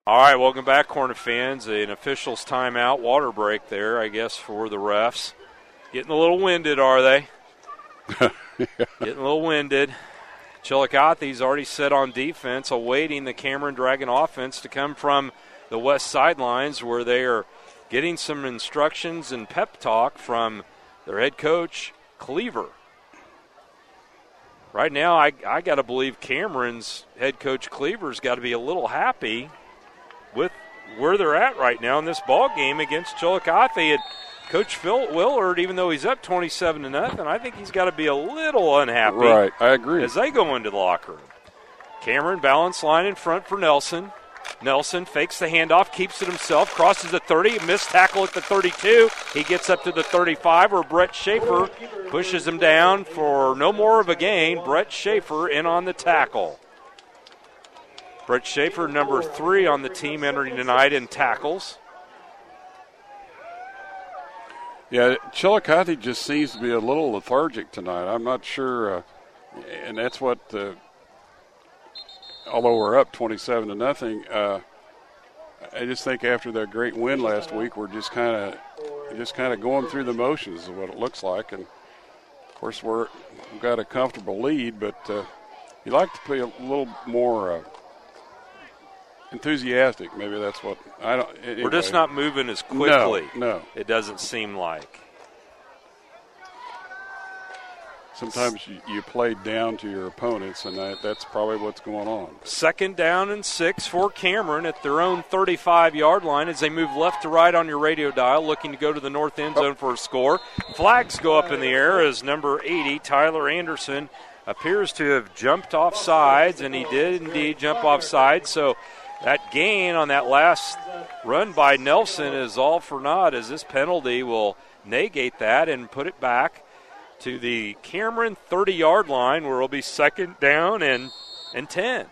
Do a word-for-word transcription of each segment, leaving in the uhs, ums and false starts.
All right, welcome back, Hornet fans. An official's timeout, water break there, I guess, for the refs. Getting a little winded, are they? Yeah. Getting a little winded. Chillicothe's already set on defense, awaiting the Cameron Dragon offense to come from the west sidelines, where they are getting some instructions and pep talk from their head coach, Cleaver. Right now, I, I got to believe Cameron's head coach, Cleaver's got to be a little happy with where they're at right now in this ball game against Chillicothe. And Coach Phil Willard, even though he's up twenty-seven to nothing, I think he's got to be a little unhappy. Right, I agree. As they go into the locker room. Cameron, balance line in front for Nelson. Nelson fakes the handoff, keeps it himself, crosses the thirty, missed tackle at the thirty-two. He gets up to the thirty-five, where Brett Schaefer pushes him down for no more of a gain. Brett Schaefer in on the tackle. Brett Schaefer, number three on the team, entering tonight in tackles. Yeah, Chillicothe just seems to be a little lethargic tonight. I'm not sure, uh, and that's what, uh, although we're up twenty-seven to nothing, uh, I just think after that great win last week, we're just kind of just kind of going through the motions is what it looks like. And, of course, we're, we've got a comfortable lead, but uh, you like to be a little more uh, enthusiastic. Maybe that's what I don't. Anyway. We're just not moving as quickly. No, no. It doesn't seem like. Sometimes you, you play down to your opponents, and that, that's probably what's going on. Second down and six for Cameron at their own thirty-five-yard line as they move left to right on your radio dial, looking to go to the north end zone for a score. Flags go up in the air as number eighty, Tyler Anderson, appears to have jumped off sides, and he did indeed jump off sides. So that gain on that last run by Nelson is all for naught, as this penalty will negate that and put it back to the Cameron thirty-yard line, where it'll be second down and, and ten.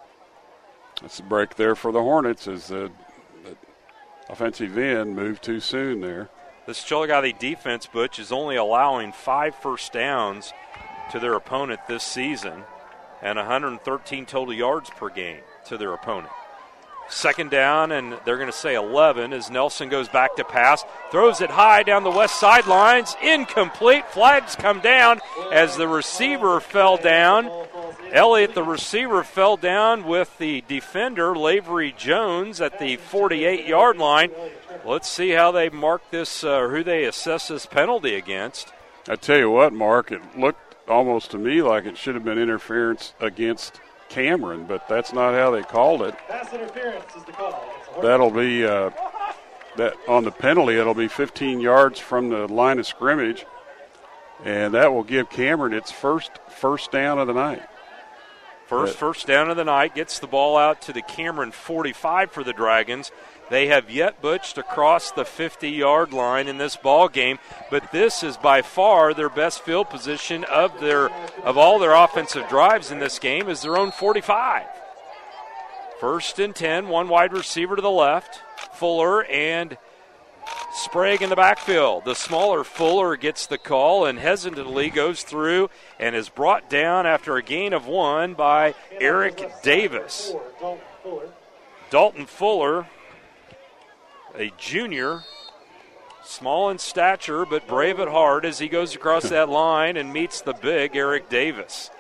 That's a break there for the Hornets as the, the offensive end moved too soon there. This Chillicothe defense, Butch, is only allowing five first downs to their opponent this season and one hundred thirteen total yards per game to their opponent. Second down, and they're going to say eleven as Nelson goes back to pass. Throws it high down the west sidelines. Incomplete. Flags come down as the receiver fell down. Elliott, the receiver, fell down with the defender, Lavery Jones, at the forty-eight-yard line. Let's see how they mark this, uh, or who they assess this penalty against. I tell you what, Mark, it looked almost to me like it should have been interference against Cameron, but that's not how they called it. Pass interference is the call. That'll be uh, that on the penalty. It'll be fifteen yards from the line of scrimmage, and that will give Cameron its first first down of the night. First but, first down of the night, gets the ball out to the Cameron forty-five for the Dragons. They have yet, Butch, to cross the fifty-yard line in this ball game, but this is by far their best field position of their of all their offensive drives in this game is their own forty-five. First and ten, one wide receiver to the left, Fuller and Sprague in the backfield. The smaller Fuller gets the call and hesitantly goes through and is brought down after a gain of one by Eric Davis. Dalton Fuller, a junior, small in stature but brave at heart as he goes across that line and meets the big Eric Davis.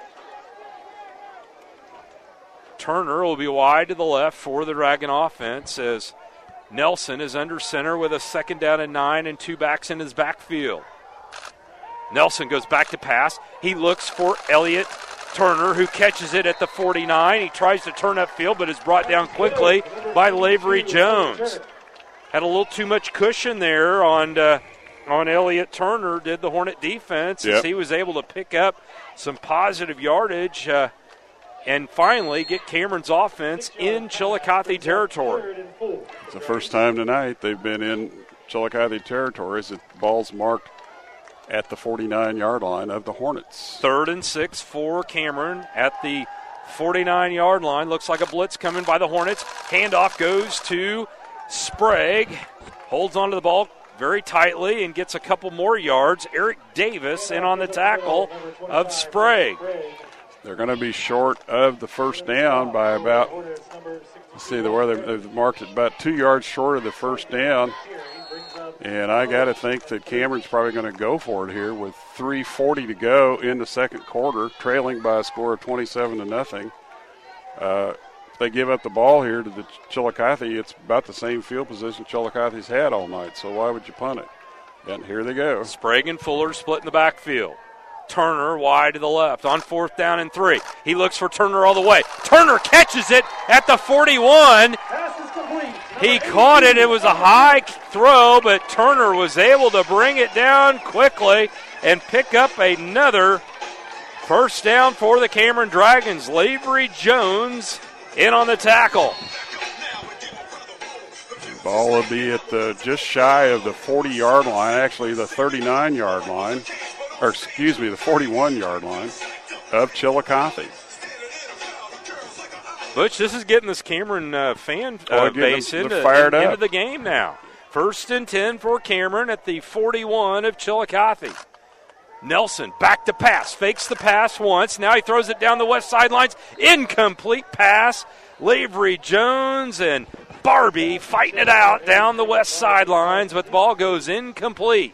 Turner will be wide to the left for the Dragon offense as Nelson is under center with a second down and nine and two backs in his backfield. Nelson goes back to pass. He looks for Elliott Turner, who catches it at the forty-nine. He tries to turn upfield but is brought down quickly by Lavery Jones. Had a little too much cushion there on uh, on Elliott Turner, did the Hornet defense, yep. as he was able to pick up some positive yardage uh, and finally get Cameron's offense in Chillicothe territory. It's the first time tonight they've been in Chillicothe territory as the ball's marked at the forty-nine-yard line of the Hornets. Third and six for Cameron at the forty-nine-yard line. Looks like a blitz coming by the Hornets. Handoff goes to Sprague, holds onto the ball very tightly and gets a couple more yards. Eric Davis in on the tackle of Sprague. they're going to be short of the first down by about, let's see, the where they've marked it about two yards short of the first down. And I got to think that Cameron's probably going to go for it here with three forty to go in the second quarter, trailing by a score of twenty-seven to nothing. Uh, if they give up the ball here to the Chillicothe, it's about the same field position Chillicothe's had all night. So why would you punt it? And here they go. Sprague and Fuller split in the backfield. Turner wide to the left on fourth down and three. He looks for Turner all the way. Turner catches it at the forty-one. He caught it. It was a high throw, but Turner was able to bring it down quickly and pick up another first down for the Cameron Dragons. Lavery Jones in on the tackle. Ball will be at the just shy of the forty-yard line, actually the thirty-nine-yard line, or excuse me, the forty-one-yard line of Chillicothe. Butch, this is getting this Cameron uh, fan uh, oh, base them, into, fired in, up. into the game now. First and ten for Cameron at the forty-one of Chillicothe. Nelson back to pass, fakes the pass once. Now he throws it down the west sidelines. Incomplete pass. Lavery Jones and Barbie fighting it out down the west sidelines, but the ball goes incomplete.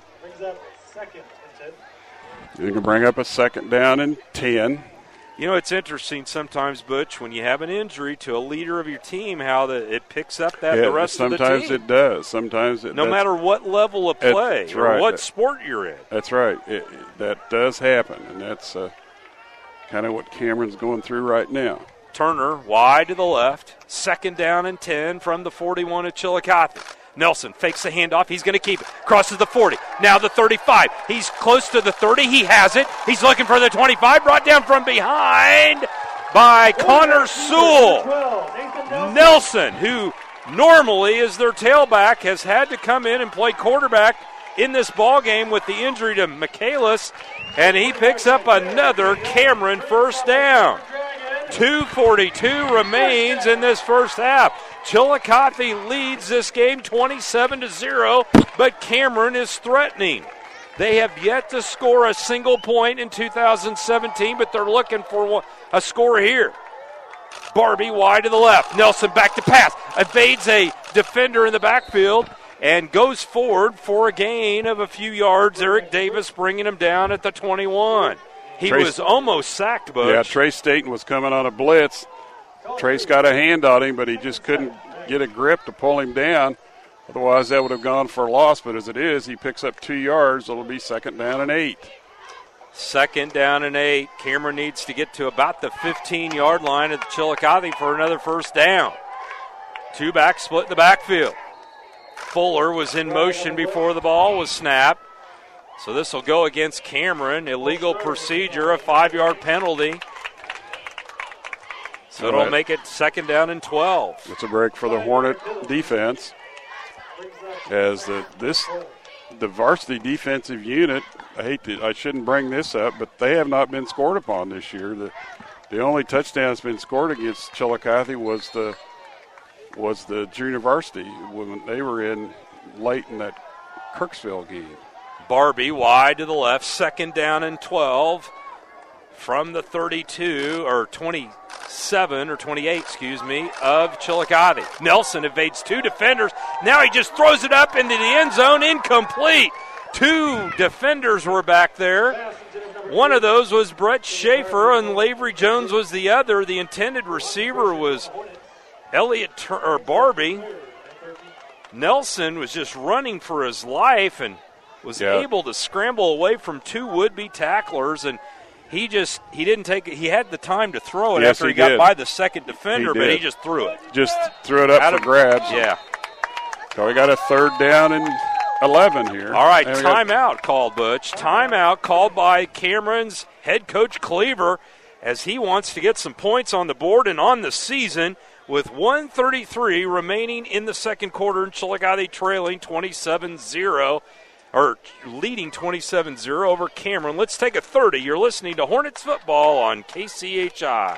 You can bring up a second down and ten. You know, it's interesting sometimes, Butch, when you have an injury to a leader of your team, how the, it picks up that yeah, the rest of the team. Sometimes it does. Sometimes it No matter what level of play or right. what sport you're in. That's right. It, it, that does happen, and that's uh, kind of what Cameron's going through right now. Turner wide to the left. Second down and ten from the forty-one of Chillicothe. Nelson fakes the handoff. He's going to keep it. Crosses the forty. Now the thirty-five. He's close to the thirty. He has it. He's looking for the twenty-five. Brought down from behind by Connor Sewell. Nelson, who normally is their tailback, has had to come in and play quarterback in this ball game with the injury to Michaelis, and he picks up another Cameron first down. two forty-two remains in this first half. Chillicothe leads this game twenty-seven to zero, but Cameron is threatening. They have yet to score a single point in two thousand seventeen, but they're looking for a score here. Barbie wide to the left. Nelson back to pass. Evades a defender in the backfield and goes forward for a gain of a few yards. Eric Davis bringing him down at the twenty-one. He Trace, was almost sacked, Butch. Yeah, Trace Staten was coming on a blitz. Trace got a hand on him, but he just couldn't get a grip to pull him down. Otherwise, that would have gone for a loss. But as it is, he picks up two yards. It'll be second down and eight. Second down and eight. Cameron needs to get to about the fifteen-yard line at the Chillicothe for another first down. Two backs split in the backfield. Fuller was in motion before the ball was snapped. So this will go against Cameron. Illegal procedure, a five-yard penalty. So it'll make it second down and twelve. It's a break for the Hornet defense. As the this the varsity defensive unit, I hate to, I shouldn't bring this up, but they have not been scored upon this year. The the only touchdown that's been scored against Chillicothe was the was the junior varsity when they were in late in that Kirksville game. Barbie wide to the left, second down and twelve from the thirty-two or twenty-seven or twenty-eight, excuse me, of Chillicothe. Nelson evades two defenders. Now he just throws it up into the end zone, incomplete. Two defenders were back there. One of those was Brett Schaefer, and Lavery Jones was the other. The intended receiver was Elliott Tur- or Barbie. Nelson was just running for his life and was yeah. able to scramble away from two would-be tacklers, and he just he didn't take it. He had the time to throw it yes, after he, he got did. by the second defender, he but he just threw it. Just threw it up Out for of, grabs. Yeah. So we got a third down and eleven here. All right, and timeout got... called, Butch. Timeout called by Cameron's head coach Cleaver as he wants to get some points on the board and on the season with one thirty-three remaining in the second quarter and Chillicothe trailing twenty-seven zero. Or leading twenty-seven zero over Cameron. Let's take a thirty. You're listening to Hornets football on K C H I.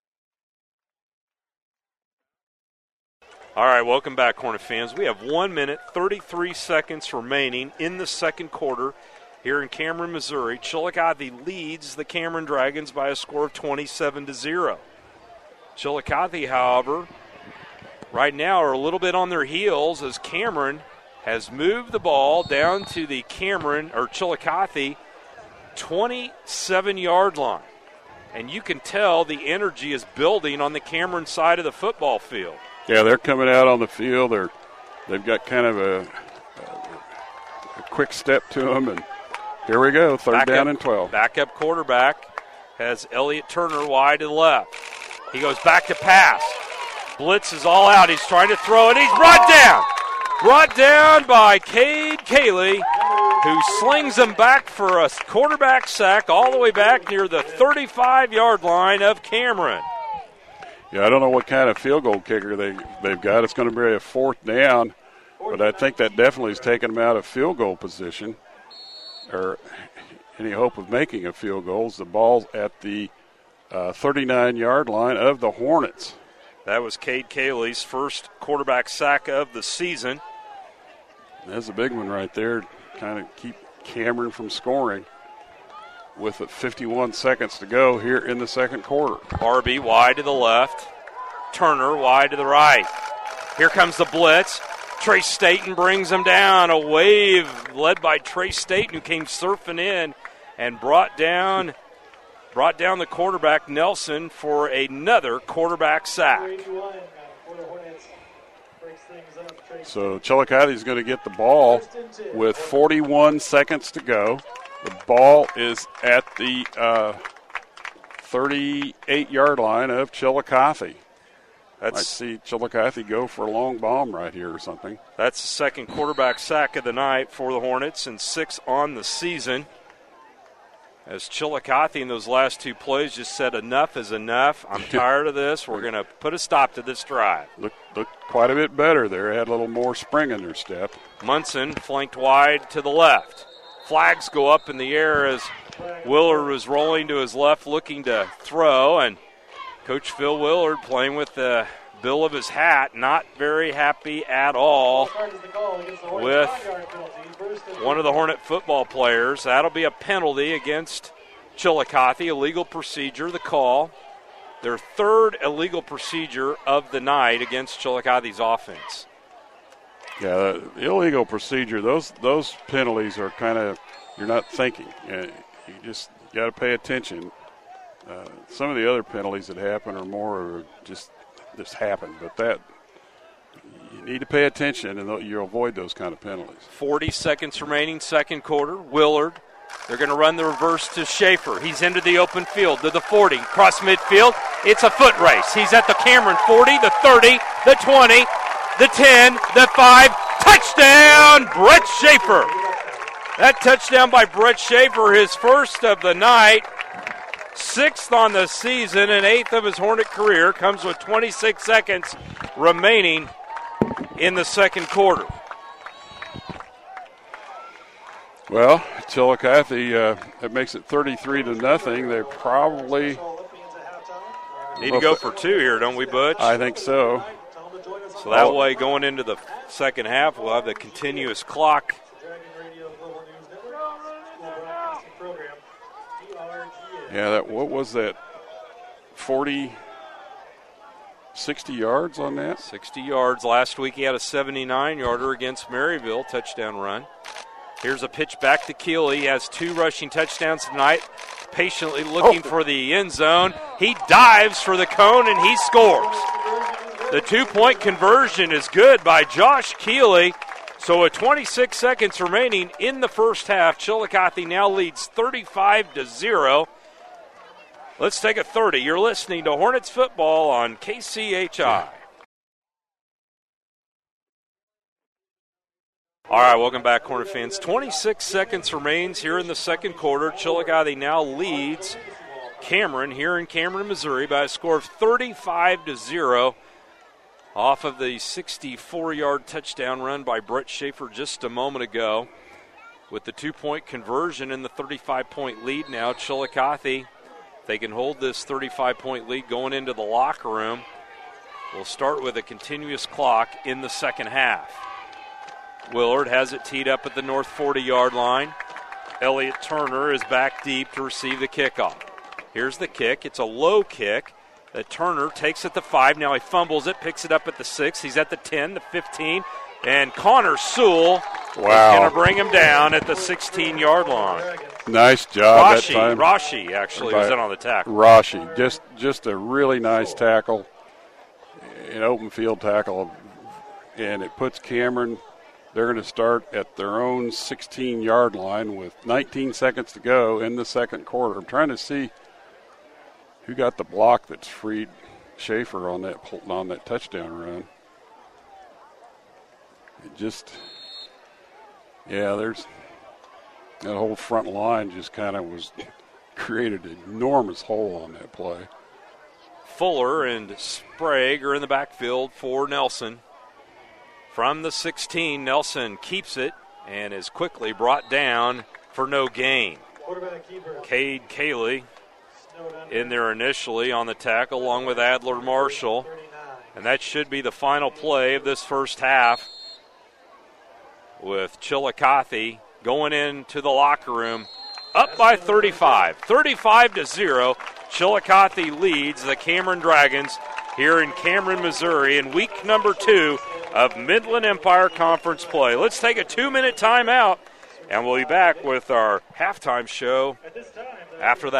All right, welcome back, Hornet fans. We have one minute, thirty-three seconds remaining in the second quarter here in Cameron, Missouri. Chillicothe leads the Cameron Dragons by a score of twenty-seven to zero. Chillicothe, however, right now are a little bit on their heels as Cameron has moved the ball down to the Cameron or Chillicothe twenty-seven-yard line. And you can tell the energy is building on the Cameron side of the football field. Yeah, they're coming out on the field. They're they've got kind of a, a quick step to them, and here we go, third back down up, and twelve. Backup quarterback has Elliott Turner wide to the left. He goes back to pass. Blitz is all out. He's trying to throw it. He's brought down. Brought down by Cade Cayley, who slings him back for a quarterback sack all the way back near the thirty-five-yard line of Cameron. Yeah, I don't know what kind of field goal kicker they, they've got. It's going to be a fourth down, but I think that definitely has taken them out of field goal position or any hope of making a field goal. The ball's at the uh, thirty-nine-yard line of the Hornets. That was Cade Cayley's first quarterback sack of the season. That's a big one right there. Kind of keep Cameron from scoring with fifty-one seconds to go here in the second quarter. Harvey wide to the left. Turner wide to the right. Here comes the blitz. Trace Staten brings him down. A wave led by Trace Staten, who came surfing in and brought down brought down the quarterback Nelson for another quarterback sack. So Chillicothe is going to get the ball with forty-one seconds to go. The ball is at the uh, thirty-eight-yard line of Chillicothe. That's, I see Chillicothe go for a long bomb right here or something. That's the second quarterback sack of the night for the Hornets and six on the season. As Chillicothe in those last two plays just said enough is enough. I'm tired of this. We're going to put a stop to this drive. Look, looked quite a bit better there. Had a little more spring in their step. Munson flanked wide to the left. Flags go up in the air as Willard was rolling to his left looking to throw. And Coach Phil Willard playing with the bill of his hat, not very happy at all with one of the Hornet football players. That'll be a penalty against Chillicothe, illegal procedure, the call. Their third illegal procedure of the night against Chillicothe's offense. Yeah, the illegal procedure, those those penalties are kind of, you're not thinking. You just got to pay attention. Uh, some of the other penalties that happen are more just just happen, but that you need to pay attention, and you'll avoid those kind of penalties. forty seconds remaining, second quarter. Willard, they're going to run the reverse to Schaefer. He's into the open field to the forty, cross midfield. It's a foot race. He's at the Cameron forty, the thirty, the twenty, the ten, the five. Touchdown, Brett Schaefer. That touchdown by Brett Schaefer, his first of the night. Sixth on the season and eighth of his Hornet career, comes with twenty-six seconds remaining in the second quarter. Well, Chillicothe, uh, that makes it thirty-three to nothing. They probably need to go for two here, don't we, Butch? I think so. So that way, going into the second half, we'll have the continuous clock. Yeah, that what was that, forty, sixty yards on that? sixty yards. Last week he had a seventy-nine-yarder against Maryville, touchdown run. Here's a pitch back to Keeley. He has two rushing touchdowns tonight, patiently looking oh. for the end zone. He dives for the cone, and he scores. The two-point conversion is good by Josh Keeley. So with twenty-six seconds remaining in the first half, Chillicothe now leads thirty-five to zero. Let's take a thirty. You're listening to Hornets football on K C H I. All right, welcome back, Hornet fans. twenty-six seconds remains here in the second quarter. Chillicothe now leads Cameron here in Cameron, Missouri by a score of thirty-five to zero off of the sixty-four-yard touchdown run by Brett Schaefer just a moment ago. With the two-point conversion and the thirty-five-point lead now, Chillicothe, they can hold this thirty-five-point lead going into the locker room. We'll start with a continuous clock in the second half. Willard has it teed up at the north forty-yard line. Elliott Turner is back deep to receive the kickoff. Here's the kick. It's a low kick. The Turner takes it to five. Now he fumbles it, picks it up at the six. He's at the ten, the fifteen. And Connor Sewell wow. is going to bring him down at the sixteen-yard line. Nice job Rashi, that time. Rashi actually was in on the tackle. Rashi, just just a really nice tackle, an open field tackle, and it puts Cameron. They're going to start at their own sixteen-yard line with nineteen seconds to go in the second quarter. I'm trying to see who got the block that's freed Schaefer on that on that touchdown run. It just, yeah, there's that whole front line just kind of was created an enormous hole on that play. Fuller and Sprague are in the backfield for Nelson. From the sixteen, Nelson keeps it and is quickly brought down for no gain. Cade Cayley in there initially on the tackle along with Adler Marshall. And that should be the final play of this first half, with Chillicothe going into the locker room up by thirty-five. thirty-five to zero. Chillicothe leads the Cameron Dragons here in Cameron, Missouri in week number two of Midland Empire Conference play. Let's take a two-minute timeout, and we'll be back with our halftime show after that.